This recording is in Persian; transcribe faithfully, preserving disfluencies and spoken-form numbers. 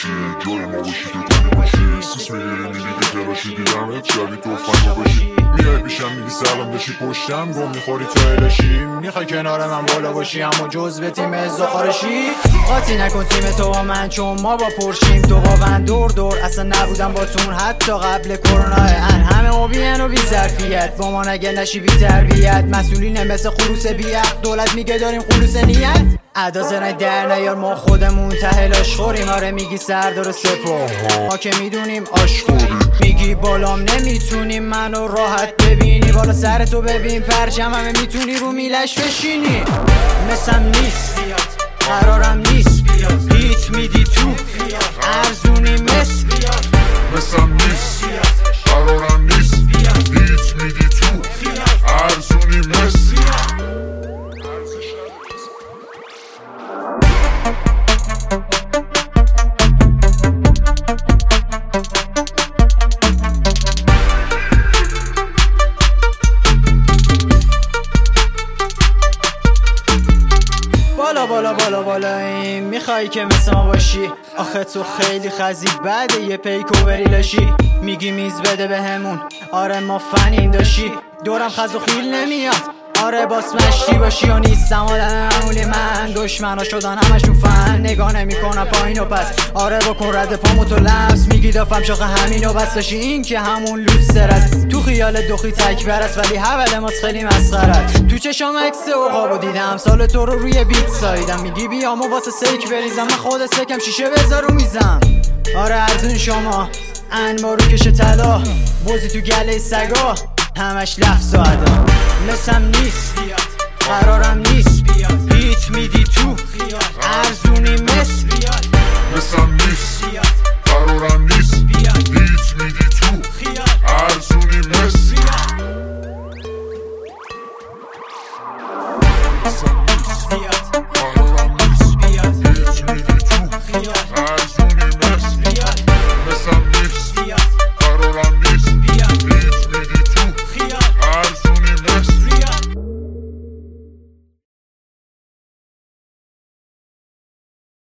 باشی، جای ما باشی که کنی باشی. سیس میگیری میگی که تراشی دیدمت شبی تو فنگا باشی. میای پیشم میگی سلام داشی پشتم گم میخوری تو الاشی. میخوای کنار من بالا باشی اما جزو تیم ازدخارشی. قاطی نکن تیم تو با من چون ما با پرشیم تو با من دور دور. اصلا نبودم با تون حتی قبل کرونا. ان همه اوبین و بی ظرفیت با ما نگه نشی بی تربیت. مسئولین مثل خروس بیعق دولت میگه داریم خلوص نیت. ادا زنای در نیار ما خودمون تهلاش خوریم. آره میگی سردار و سپاه ما که میدونیم آشخوری. میگی بالام نمیتونیم منو راحت ببینی. بالا سر تو ببین پرچم همه میتونی رو میلش بشینی. مثل نیست قرارم نیست هیت میدی تو ارزونی مثل مثل نیست قرارم نیست هیت میدی تو ارزونی مثل. بالا بالا بالا بالا این میخوایی که مثل ما باشی. آخه تو خیلی خزی بعده یه پیکووری لاشی. میگی میز بده به همون آره ما فنیم داشی. دورم خز و خیل نمیاد آره باس مشتی باشی. و نیستم آدم معمولی من دشمنا شدن همشون فن. نگاه نمی کنم پایین و پس آره بکن رد پامو تو لمس. میگی دافم شاخه همین و بس داشی این که همون لوستر است. تو خیال دوخی تکبر است ولی حول ماست خیلی مسخره است. تو چشام عکس عقابو دیدم سال تو رو روی بیت سایدم. میگی بیامو واسه سیک بریزم من خود سکم شیشه بذار رو میزم. آره ارزون شما انبارو کشه طلا بوزی تو گله سگا همش لفظ و ادا. مثل نیست قرارم نیست هیت میدی تو ارزونی مثل